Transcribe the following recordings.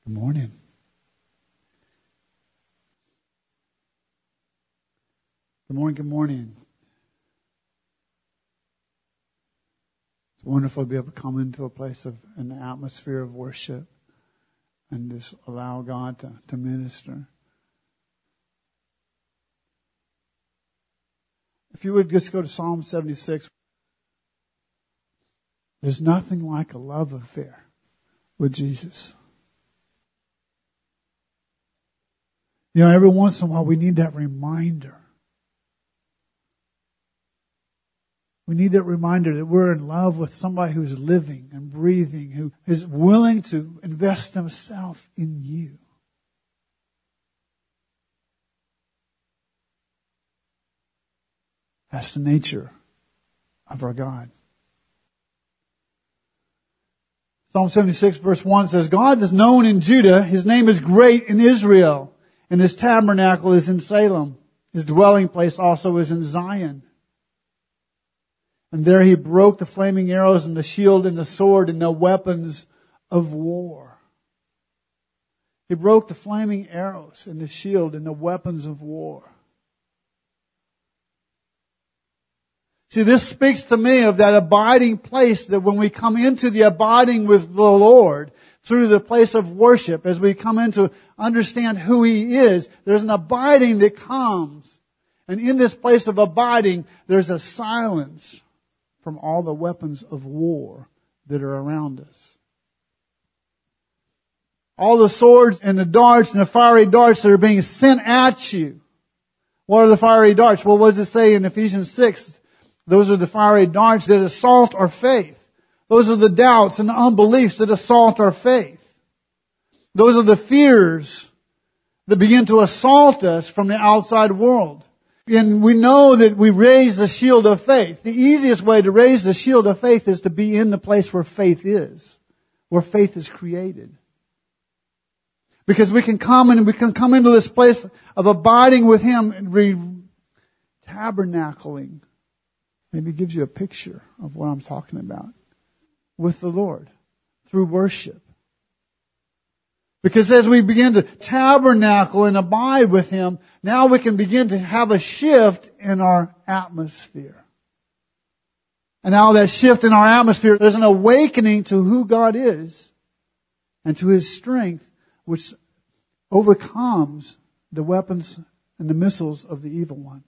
Good morning. Good morning, good morning. It's wonderful to be able to come into a place of an atmosphere of worship and just allow God to minister. If you would just go to Psalm 76. There's nothing like a love affair with Jesus. You know, every once in a while we need that reminder. We need that reminder that we're in love with somebody who's living and breathing, who is willing to invest themselves in you. That's the nature of our God. Psalm 76 verse 1 says, God is known in Judah, His name is great in Israel, and His tabernacle is in Salem. His dwelling place also is in Zion. And there He broke the flaming arrows and the shield and the sword and the weapons of war. He broke the flaming arrows and the shield and the weapons of war. See, this speaks to me of that abiding place that when we come into the abiding with the Lord through the place of worship, as we come in to understand who He is, there's an abiding that comes. And in this place of abiding, there's a silence from all the weapons of war that are around us. All the swords and the darts and the fiery darts that are being sent at you. What are the fiery darts? Well, what does it say in Ephesians 6? Those are the fiery darts that assault our faith. Those are the doubts and the unbeliefs that assault our faith. Those are the fears that begin to assault us from the outside world. And we know that we raise the shield of faith. The easiest way to raise the shield of faith is to be in the place where faith is. Where faith is created. Because we can come into this place of abiding with Him and tabernacling. Maybe it gives you a picture of what I'm talking about. With the Lord. Through worship. Because as we begin to tabernacle and abide with Him, now we can begin to have a shift in our atmosphere. And now that shift in our atmosphere, there's an awakening to who God is and to His strength, which overcomes the weapons and the missiles of the evil one.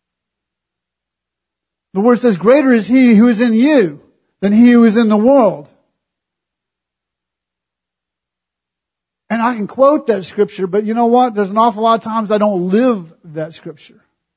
The Word says, greater is He who is in you than he who is in the world. And I can quote that scripture, but you know what? There's an awful lot of times I don't live that scripture.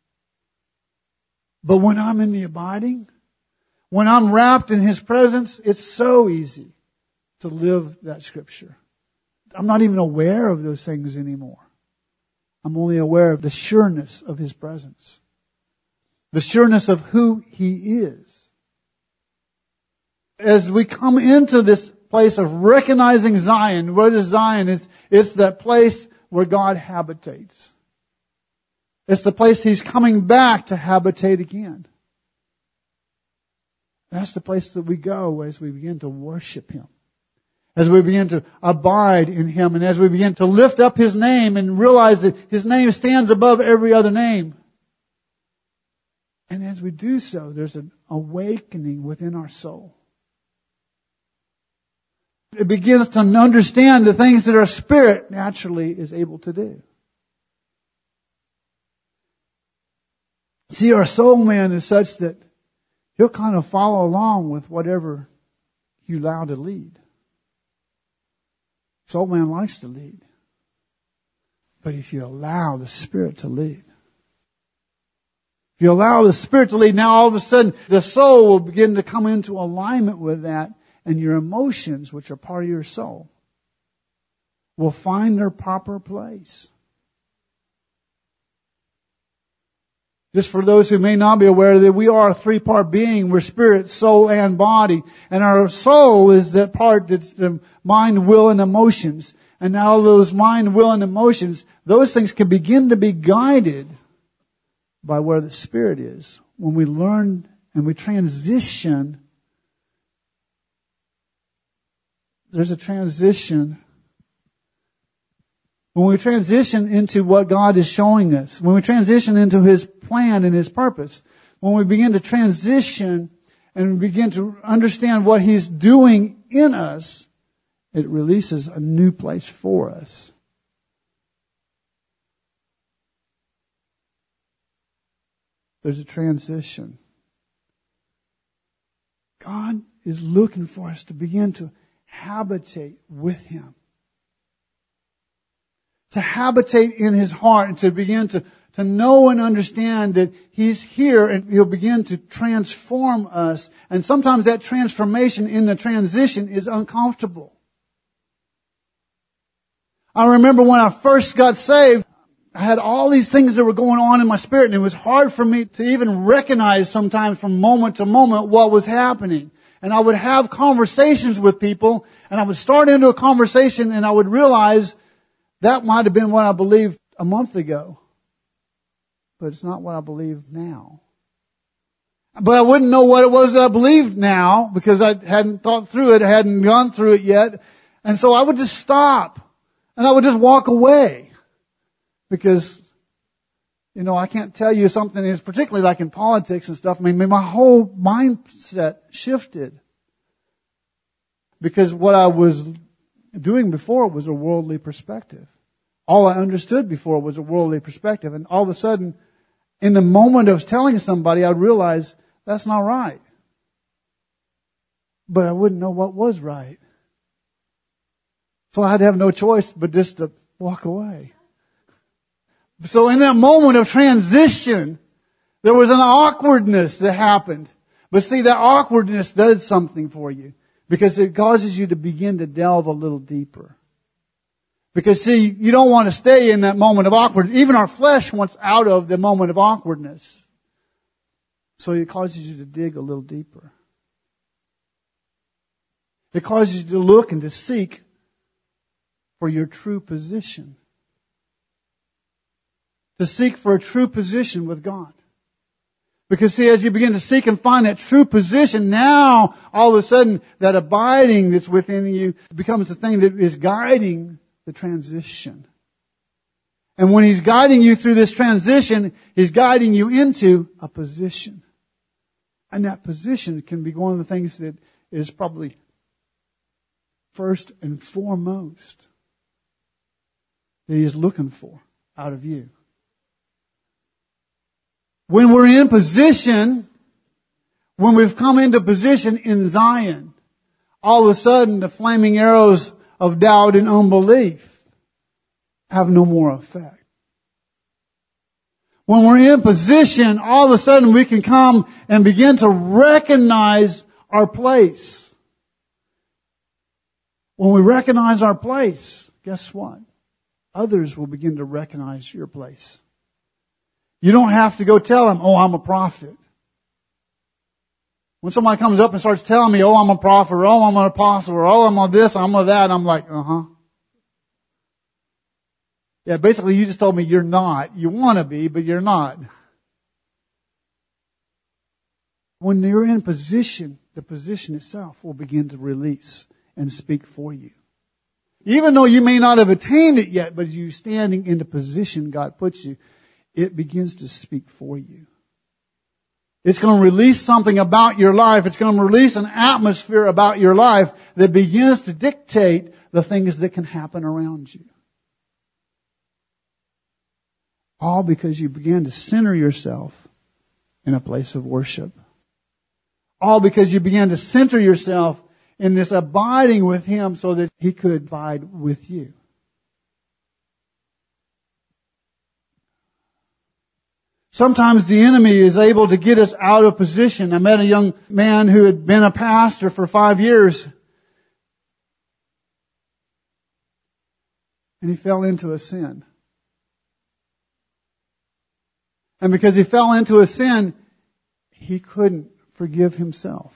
But when I'm in the abiding, when I'm wrapped in His presence, it's so easy to live that scripture. I'm not even aware of those things anymore. I'm only aware of the sureness of His presence. The sureness of who He is. As we come into this place of recognizing Zion, what is Zion? It's that place where God habitates. It's the place He's coming back to habitate again. That's the place that we go as we begin to worship Him. As we begin to abide in Him and as we begin to lift up His name and realize that His name stands above every other name. And as we do so, there's an awakening within our soul. It begins to understand the things that our spirit naturally is able to do. See, our soul man is such that he'll kind of follow along with whatever you allow to lead. Soul man likes to lead. But if you allow the Spirit to lead, if you allow the Spirit to lead, now all of a sudden the soul will begin to come into alignment with that, and your emotions, which are part of your soul, will find their proper place. Just for those who may not be aware that we are a three-part being. We're spirit, soul, and body. And our soul is that part that's the mind, will, and emotions. And now those mind, will, and emotions, those things can begin to be guided by where the Spirit is. When we learn and we transition, there's a transition when we transition into what God is showing us, when we transition into His plan and His purpose, when we begin to transition and begin to understand what He's doing in us, it releases a new place for us. There's a transition. God is looking for us to begin to habitate with Him. To habitate in His heart and to begin to know and understand that He's here and He'll begin to transform us. And sometimes that transformation in the transition is uncomfortable. I remember when I first got saved, I had all these things that were going on in my spirit, and it was hard for me to even recognize sometimes from moment to moment what was happening. And I would have conversations with people, and I would start into a conversation and I would realize that might have been what I believed a month ago. But it's not what I believe now. But I wouldn't know what it was that I believed now because I hadn't thought through it, I hadn't gone through it yet. And so I would just stop and I would just walk away. Because, I can't tell you something is particularly like in politics and stuff. I mean, my whole mindset shifted. Because what I was doing before was a worldly perspective. All I understood before was a worldly perspective. And all of a sudden, in the moment of telling somebody, I'd realize that's not right. But I wouldn't know what was right. So I'd have no choice but just to walk away. So in that moment of transition, there was an awkwardness that happened. But see, that awkwardness does something for you. Because it causes you to begin to delve a little deeper. Because see, you don't want to stay in that moment of awkwardness. Even our flesh wants out of the moment of awkwardness. So it causes you to dig a little deeper. It causes you to look and to seek for your true position. To seek for a true position with God. Because see, as you begin to seek and find that true position, now all of a sudden that abiding that's within you becomes the thing that is guiding the transition. And when He's guiding you through this transition, He's guiding you into a position. And that position can be one of the things that is probably first and foremost that He is looking for out of you. When we're in position, when we've come into position in Zion, all of a sudden the flaming arrows of doubt and unbelief have no more effect. When we're in position, all of a sudden we can come and begin to recognize our place. When we recognize our place, guess what? Others will begin to recognize your place. You don't have to go tell them, I'm a prophet. When somebody comes up and starts telling me, I'm a prophet, or I'm an apostle, or I'm a this, I'm a that, I'm like, Yeah, basically you just told me you're not. You want to be, but you're not. When you're in position, the position itself will begin to release and speak for you. Even though you may not have attained it yet, but as you standing in the position God puts you, it begins to speak for you. It's going to release something about your life. It's going to release an atmosphere about your life that begins to dictate the things that can happen around you. All because you began to center yourself in a place of worship. All because you began to center yourself in this abiding with Him so that He could abide with you. Sometimes the enemy is able to get us out of position. I met a young man who had been a pastor for 5 years. And he fell into a sin. And because he fell into a sin, he couldn't forgive himself.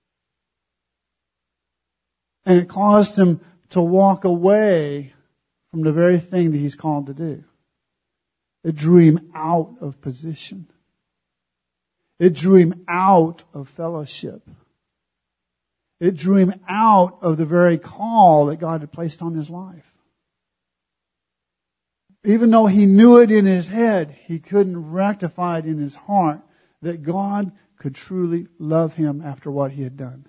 And it caused him to walk away from the very thing that he's called to do. It drew him out of position. It drew him out of fellowship. It drew him out of the very call that God had placed on his life. even though he knew it in his head, he couldn't rectify it in his heart that God could truly love him after what he had done.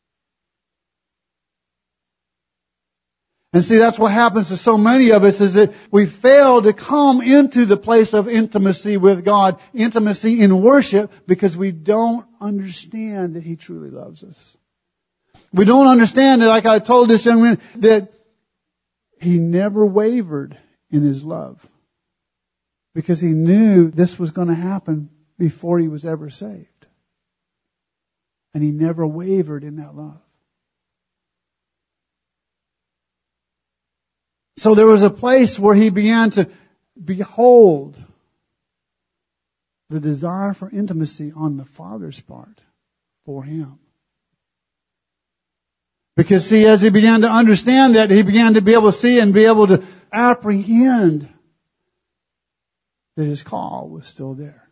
And see, that's what happens to so many of us, is that we fail to come into the place of intimacy with God, intimacy in worship, because we don't understand that he truly loves us. We don't understand that, like I told this young man, that he never wavered in his love, because he knew this was going to happen before he was ever saved. And he never wavered in that love. So there was a place where he began to behold the desire for intimacy on the Father's part for him. Because see, as he began to understand that, he began to be able to see and be able to apprehend that his call was still there.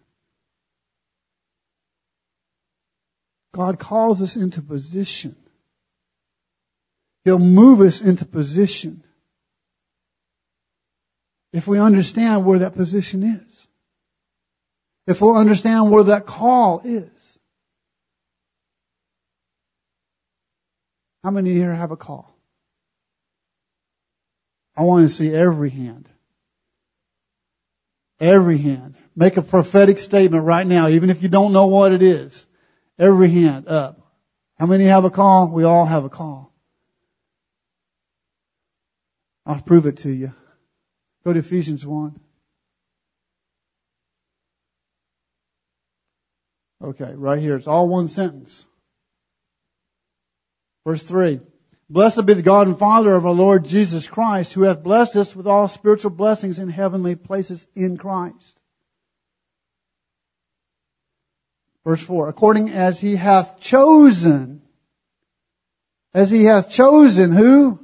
God calls us into position. He'll move us into position if we understand where that position is. If we'll understand where that call is. How many here have a call? I want to see every hand. Every hand. Make a prophetic statement right now, even if you don't know what it is. Every hand up. How many have a call? We all have a call. I'll prove it to you. Go to Ephesians 1. Okay, right here. It's all one sentence. Verse 3. Blessed be the God and Father of our Lord Jesus Christ, who hath blessed us with all spiritual blessings in heavenly places in Christ. Verse 4. According as he hath chosen. As he hath chosen who?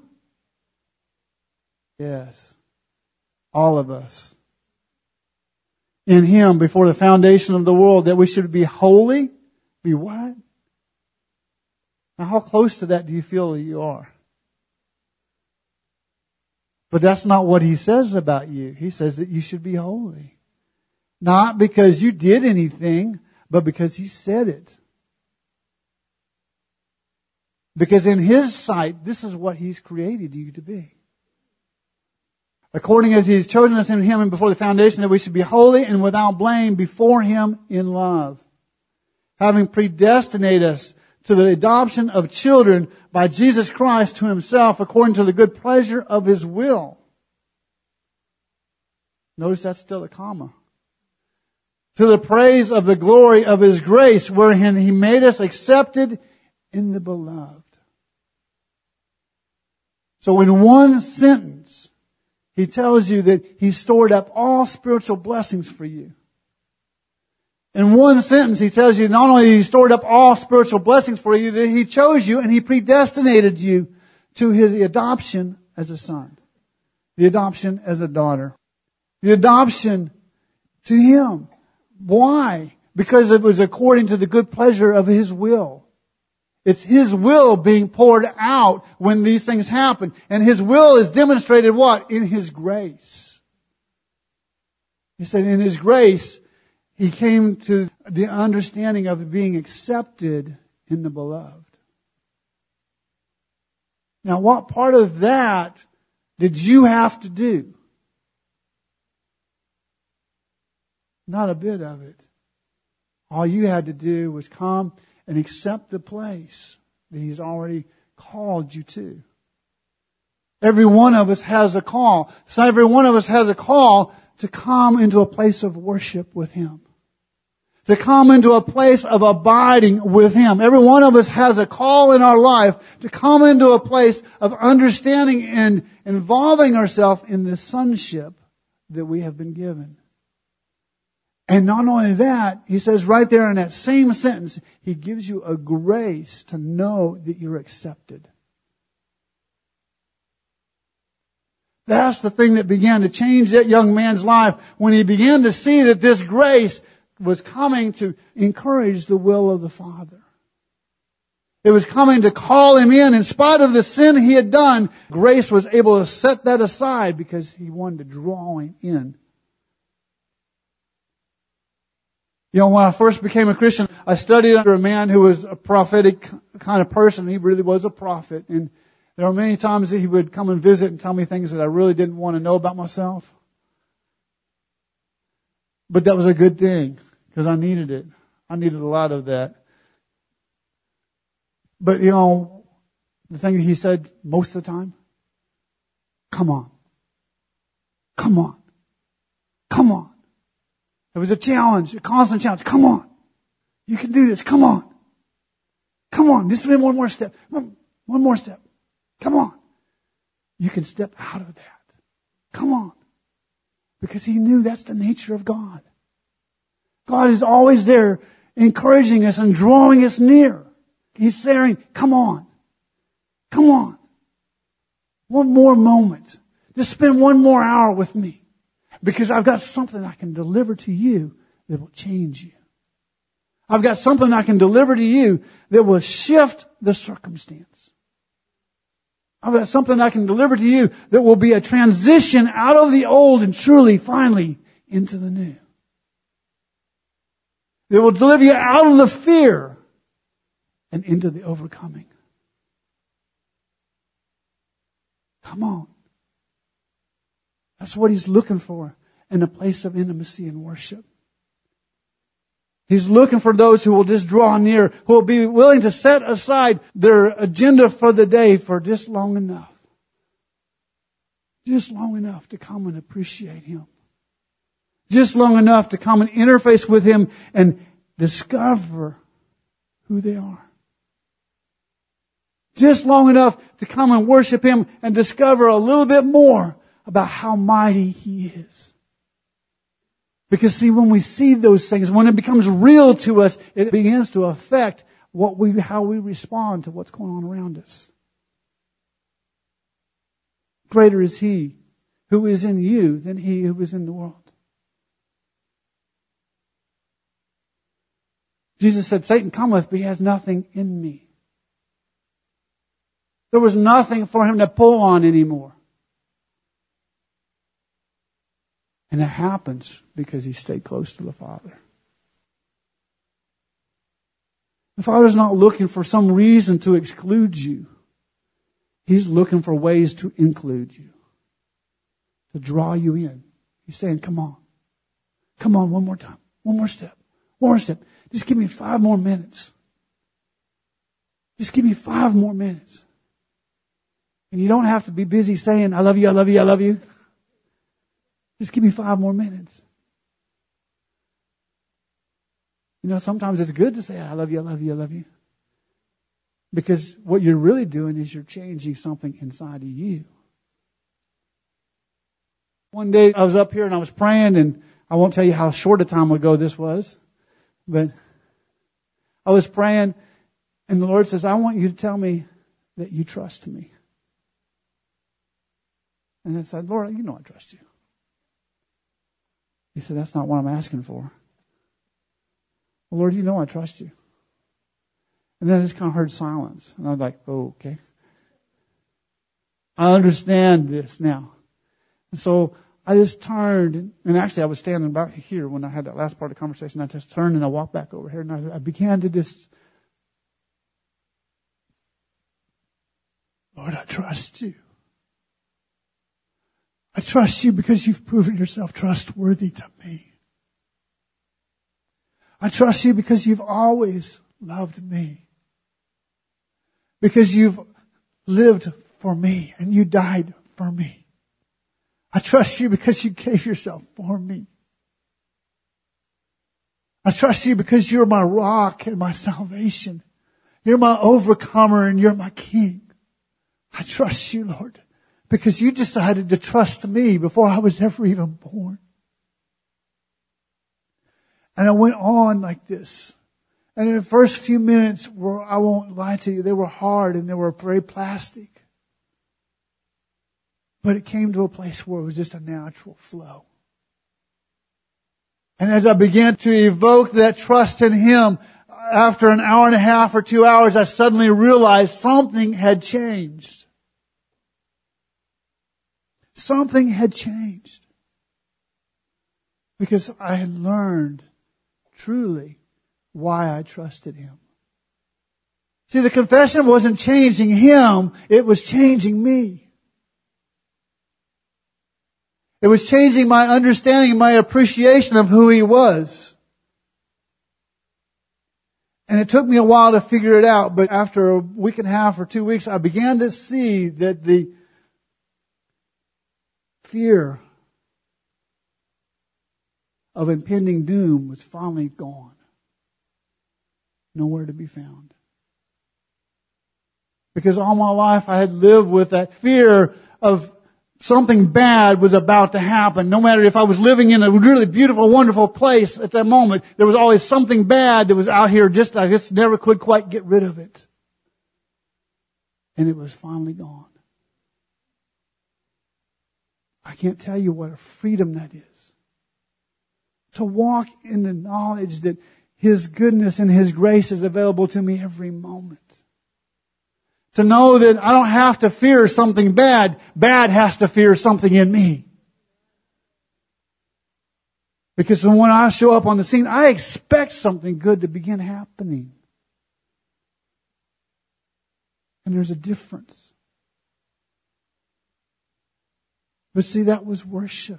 Yes. All of us. In him before the foundation of the world, that we should be holy. Be what? Now how close to that do you feel that you are? But that's not what he says about you. He says that you should be holy. Not because you did anything, but because he said it. Because in his sight, this is what he's created you to be. According as he has chosen us in him and before the foundation, that we should be holy and without blame before him in love. Having predestinated us to the adoption of children by Jesus Christ to himself, according to the good pleasure of his will. Notice that's still a comma. To the praise of the glory of his grace, wherein he made us accepted in the beloved. So in one sentence, he tells you that he stored up all spiritual blessings for you. In one sentence, he tells you not only he stored up all spiritual blessings for you, that he chose you and he predestinated you to his adoption as a son. The adoption as a daughter. The adoption to him. Why? Because it was according to the good pleasure of his will. It's his will being poured out when these things happen. And his will is demonstrated what? In his grace. He said in his grace, he came to the understanding of being accepted in the beloved. Now, what part of that did you have to do? Not a bit of it. All you had to do was come and accept the place that he's already called you to. Every one of us has a call. So every one of us has a call to come into a place of worship with him. To come into a place of abiding with him. Every one of us has a call in our life to come into a place of understanding and involving ourselves in the sonship that we have been given. And not only that, he says right there in that same sentence, he gives you a grace to know that you're accepted. That's the thing that began to change that young man's life when he began to see that this grace was coming to encourage the will of the Father. It was coming to call him in spite of the sin he had done. Grace was able to set that aside because he wanted to draw him in. You know, when I first became a Christian, I studied under a man who was a prophetic kind of person. He really was a prophet. And there were many times that he would come and visit and tell me things that I really didn't want to know about myself. But that was a good thing because I needed it. I needed a lot of that. But, you know, the thing that he said most of the time, come on. Come on. Come on. It was a challenge, a constant challenge. Come on. You can do this. Come on. Come on. Just one more step. One more step. Come on. You can step out of that. Come on. Because he knew that's the nature of God. God is always there encouraging us and drawing us near. He's saying, come on. Come on. One more moment. Just spend one more hour with me. Because I've got something I can deliver to you that will change you. I've got something I can deliver to you that will shift the circumstance. I've got something I can deliver to you that will be a transition out of the old and truly, finally, into the new. That will deliver you out of the fear and into the overcoming. Come on. That's what he's looking for in a place of intimacy and worship. He's looking for those who will just draw near, who will be willing to set aside their agenda for the day for just long enough. Just long enough to come and appreciate him. Just long enough to come and interface with him and discover who they are. Just long enough to come and worship him and discover a little bit more about how mighty he is. Because see, when we see those things, when it becomes real to us, it begins to affect how we respond to what's going on around us. Greater is he who is in you than he who is in the world. Jesus said, Satan cometh, but he has nothing in me. There was nothing for him to pull on anymore. And it happens because he stayed close to the Father. The Father's not looking for some reason to exclude you. He's looking for ways to include you. To draw you in. He's saying, come on. Come on, one more time. One more step. One more step. Just give me 5 more minutes. Just give me 5 more minutes. And you don't have to be busy saying, I love you, I love you, I love you. Just give me 5 more minutes. You know, sometimes it's good to say, I love you, I love you, I love you. Because what you're really doing is you're changing something inside of you. One day I was up here and I was praying, and I won't tell you how short a time ago this was, but I was praying and the Lord says, I want you to tell me that you trust me. And I said, Lord, you know I trust you. He said, that's not what I'm asking for. Well, Lord, you know I trust you. And then I just kind of heard silence. And I was like, oh, okay. I understand this now. And so I just turned, and actually I was standing about here when I had that last part of the conversation. I just turned and I walked back over here, and I began to just, Lord, I trust you. I trust you because you've proven yourself trustworthy to me. I trust you because you've always loved me. Because you've lived for me and you died for me. I trust you because you gave yourself for me. I trust you because you're my rock and my salvation. You're my overcomer and you're my king. I trust you, Lord, because you decided to trust me before I was ever even born. And I went on like this. And in the first few minutes, I won't lie to you, they were hard and they were very plastic. But it came to a place where it was just a natural flow. And as I began to evoke that trust in Him, after an hour and a half or 2 hours, I suddenly realized something had changed. Something had changed. Because I had learned truly why I trusted Him. See, the confession wasn't changing Him, it was changing me. It was changing my understanding, my appreciation of who He was. And it took me a while to figure it out, but after a week and a half or 2 weeks, I began to see that the fear of impending doom was finally gone. Nowhere to be found. Because all my life I had lived with that fear of something bad was about to happen. No matter if I was living in a really beautiful, wonderful place at that moment, there was always something bad that was out here I just never could quite get rid of it. And it was finally gone. I can't tell you what a freedom that is. To walk in the knowledge that His goodness and His grace is available to me every moment. To know that I don't have to fear something bad. Bad has to fear something in me. Because when I show up on the scene, I expect something good to begin happening. And there's a difference. But see, that was worship.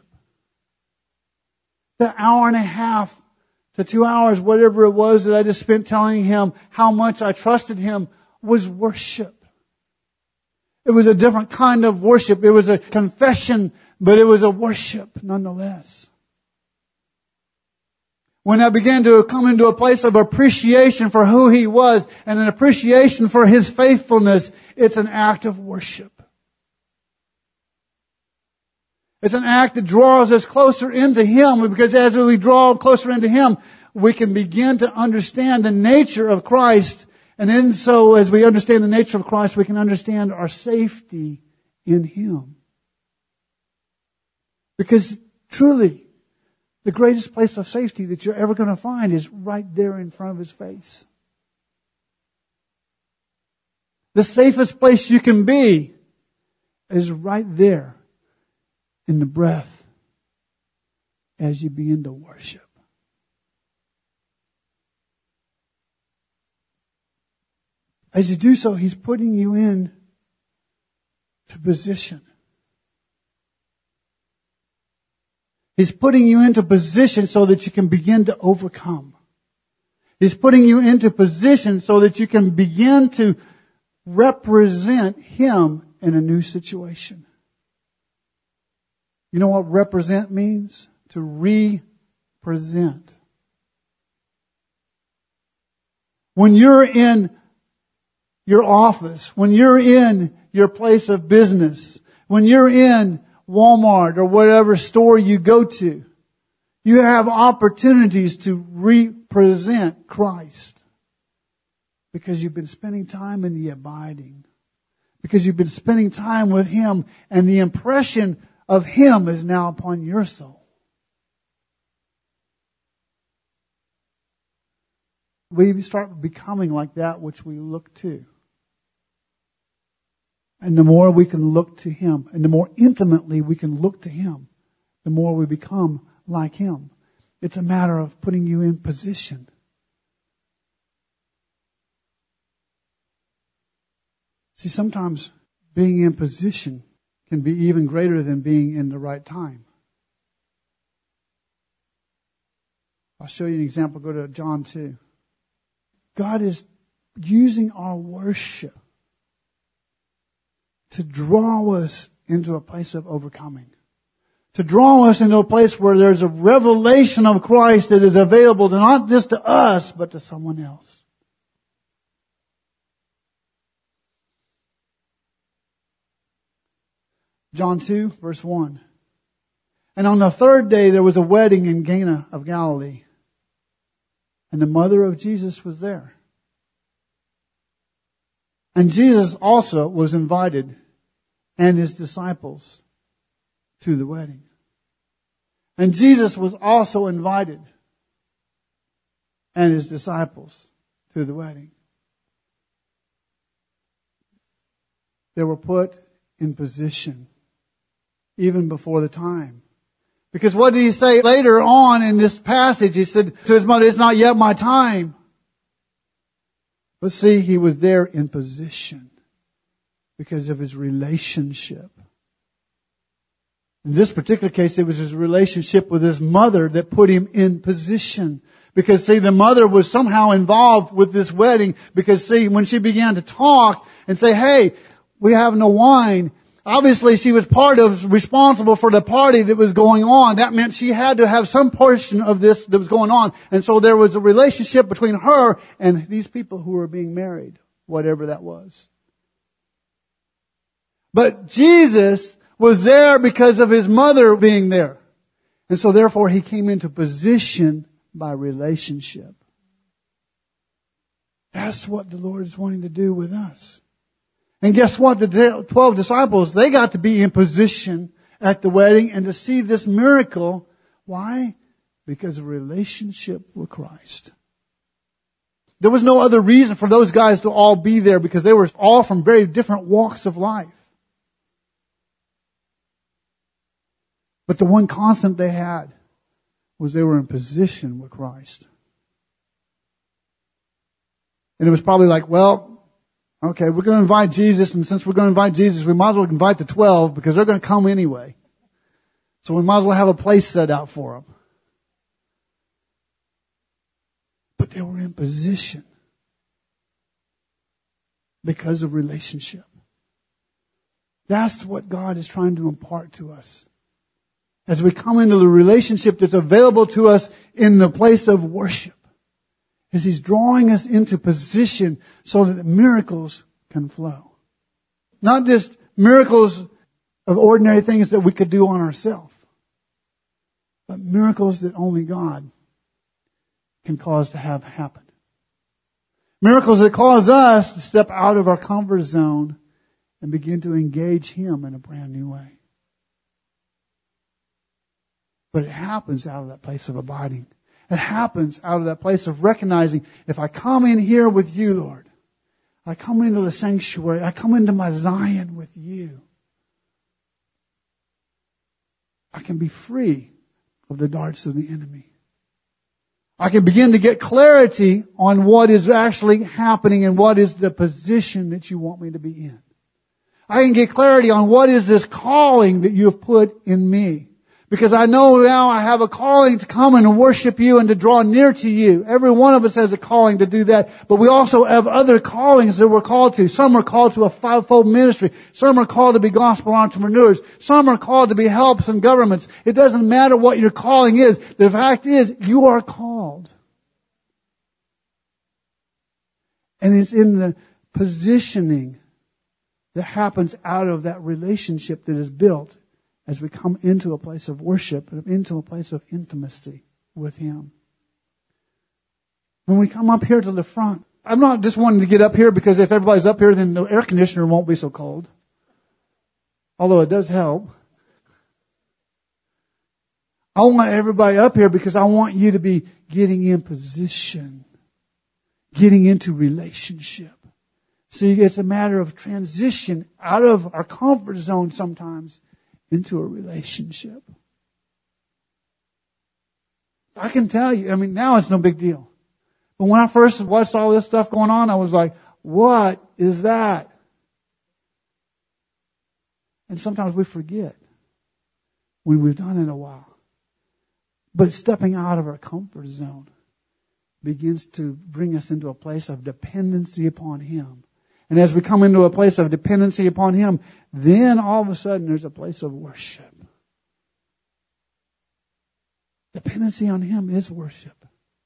The hour and a half to 2 hours, whatever it was that I just spent telling Him how much I trusted Him, was worship. It was a different kind of worship. It was a confession, but it was a worship nonetheless. When I began to come into a place of appreciation for who He was and an appreciation for His faithfulness, it's an act of worship. It's an act that draws us closer into Him, because as we draw closer into Him, we can begin to understand the nature of Christ. And then so as we understand the nature of Christ, we can understand our safety in Him. Because truly, the greatest place of safety that you're ever going to find is right there in front of His face. The safest place you can be is right there in the breath as you begin to worship. As you do so, He's putting you in to position. He's putting you into position so that you can begin to overcome. He's putting you into position so that you can begin to represent Him in a new situation. You know what represent means? To represent. When you're in your office, when you're in your place of business, when you're in Walmart or whatever store you go to, you have opportunities to represent Christ. Because you've been spending time in the abiding. Because you've been spending time with Him, and the impression of Him is now upon your soul. We start becoming like that which we look to. And the more we can look to Him, and the more intimately we can look to Him, the more we become like Him. It's a matter of putting you in position. See, sometimes being in position can be even greater than being in the right time. I'll show you an example. Go to John 2. God is using our worship to draw us into a place of overcoming. To draw us into a place where there's a revelation of Christ that is available to not just to us, but to someone else. John 2, verse 1. And on the third day there was a wedding in Cana of Galilee. And the mother of Jesus was there. And Jesus also was invited, and His disciples, to the wedding. And Jesus was also invited, and His disciples, to the wedding. They were put in position even before the time. Because what did he say later on in this passage? He said to his mother, "It's not yet my time." But see, he was there in position because of his relationship. In this particular case, it was his relationship with his mother that put him in position. Because see, the mother was somehow involved with this wedding. Because see, when she began to talk and say, "Hey, we have no wine," obviously she was responsible for the party that was going on. That meant she had to have some portion of this that was going on. And so there was a relationship between her and these people who were being married, whatever that was. But Jesus was there because of his mother being there. And so therefore he came into position by relationship. That's what the Lord is wanting to do with us. And guess what? The 12 disciples, they got to be in position at the wedding and to see this miracle. Why? Because of relationship with Christ. There was no other reason for those guys to all be there because they were all from very different walks of life. But the one constant they had was they were in position with Christ. And it was probably like, well, okay, we're going to invite Jesus, and since we're going to invite Jesus, we might as well invite the 12 because they're going to come anyway. So we might as well have a place set out for them. But they were in position because of relationship. That's what God is trying to impart to us. As we come into the relationship that's available to us in the place of worship. As He's drawing us into position so that miracles can flow. Not just miracles of ordinary things that we could do on ourselves, but miracles that only God can cause to have happen. Miracles that cause us to step out of our comfort zone and begin to engage Him in a brand new way. But it happens out of that place of abiding. It happens out of that place of recognizing, if I come in here with you, Lord, I come into the sanctuary, I come into my Zion with you, I can be free of the darts of the enemy. I can begin to get clarity on what is actually happening and what is the position that you want me to be in. I can get clarity on what is this calling that you have put in me. Because I know now I have a calling to come and worship you and to draw near to you. Every one of us has a calling to do that. But we also have other callings that we're called to. Some are called to a fivefold ministry. Some are called to be gospel entrepreneurs. Some are called to be helps in governments. It doesn't matter what your calling is. The fact is, you are called. And it's in the positioning that happens out of that relationship that is built as we come into a place of worship and into a place of intimacy with Him. When we come up here to the front, I'm not just wanting to get up here because if everybody's up here, then the air conditioner won't be so cold. Although it does help. I want everybody up here because I want you to be getting in position. Getting into relationship. See, it's a matter of transition out of our comfort zone sometimes into a relationship. I can tell you, now it's no big deal. But when I first watched all this stuff going on, I was like, what is that? And sometimes we forget when we've done it a while. But stepping out of our comfort zone begins to bring us into a place of dependency upon Him. And as we come into a place of dependency upon Him, then all of a sudden there's a place of worship. Dependency on Him is worship.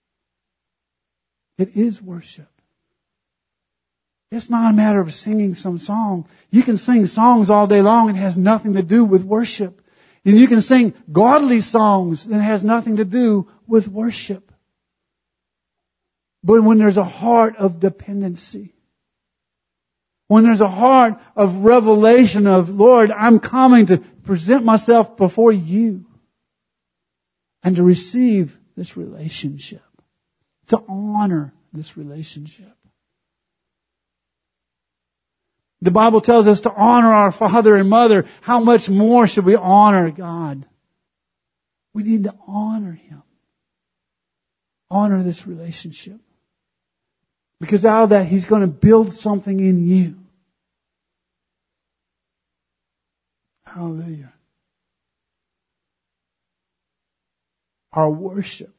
It is worship. It's not a matter of singing some song. You can sing songs all day long and it has nothing to do with worship. And you can sing godly songs and it has nothing to do with worship. But when there's a heart of dependency, when there's a heart of revelation of, Lord, I'm coming to present myself before you and to receive this relationship, to honor this relationship. The Bible tells us to honor our father and mother. How much more should we honor God? We need to honor Him. Honor this relationship. Because out of that, He's going to build something in you. Hallelujah. Our worship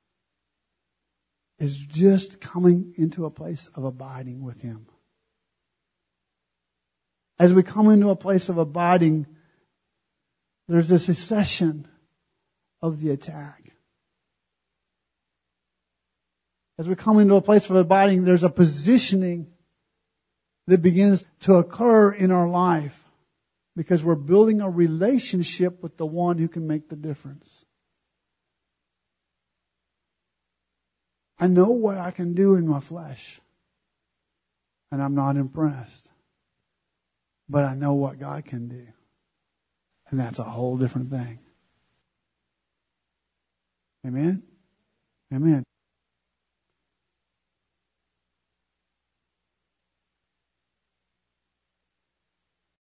is just coming into a place of abiding with Him. As we come into a place of abiding, there's a cessation of the attack. As we come into a place of abiding, there's a positioning that begins to occur in our life because we're building a relationship with the one who can make the difference. I know what I can do in my flesh, and I'm not impressed. But I know what God can do. And that's a whole different thing. Amen? Amen.